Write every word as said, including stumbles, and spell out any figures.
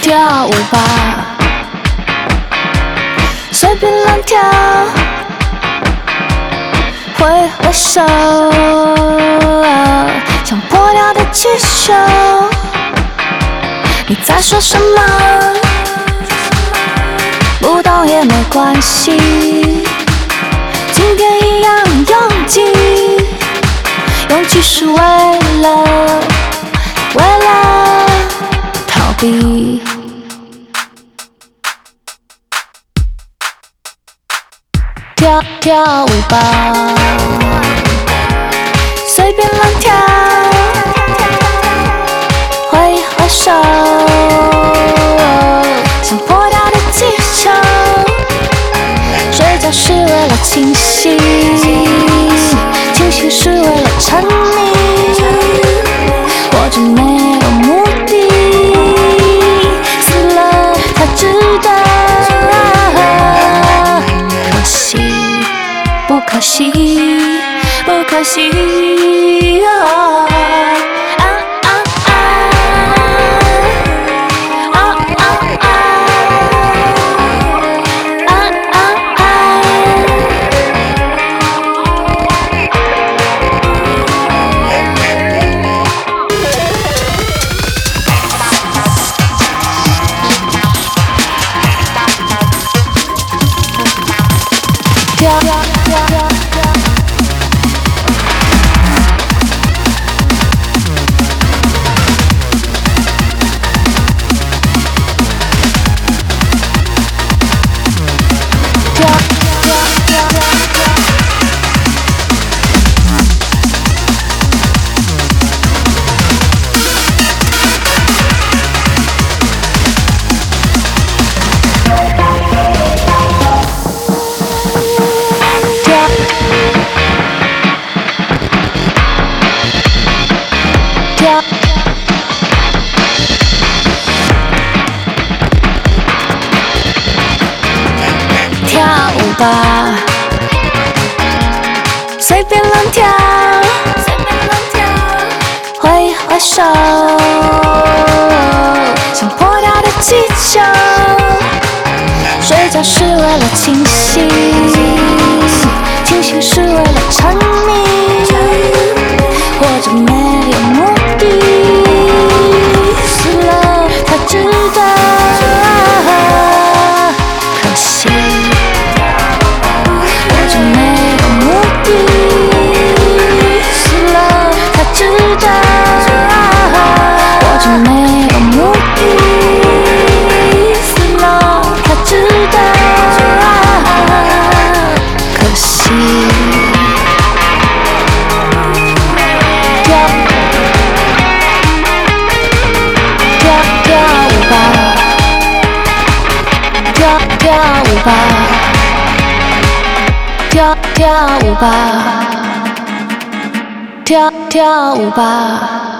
跳舞吧，随便乱跳，挥挥手，像破掉的气球。你在说什么？不懂也没关系，今天一样拥挤，拥挤是为了，为了逃避。跳跳舞吧，随便乱跳，挥挥手，像破掉的气球。睡觉是为了清醒，清醒是为了沉迷，活着没有目的，死了才值得。可惜，不可惜，不可惜。哦跳舞吧，随便乱跳，挥挥手，像破掉的气球。睡觉是为了清醒，清醒是为了沉迷，活着没有目的，死了才值得。可惜。跳跳舞吧，跳跳舞吧。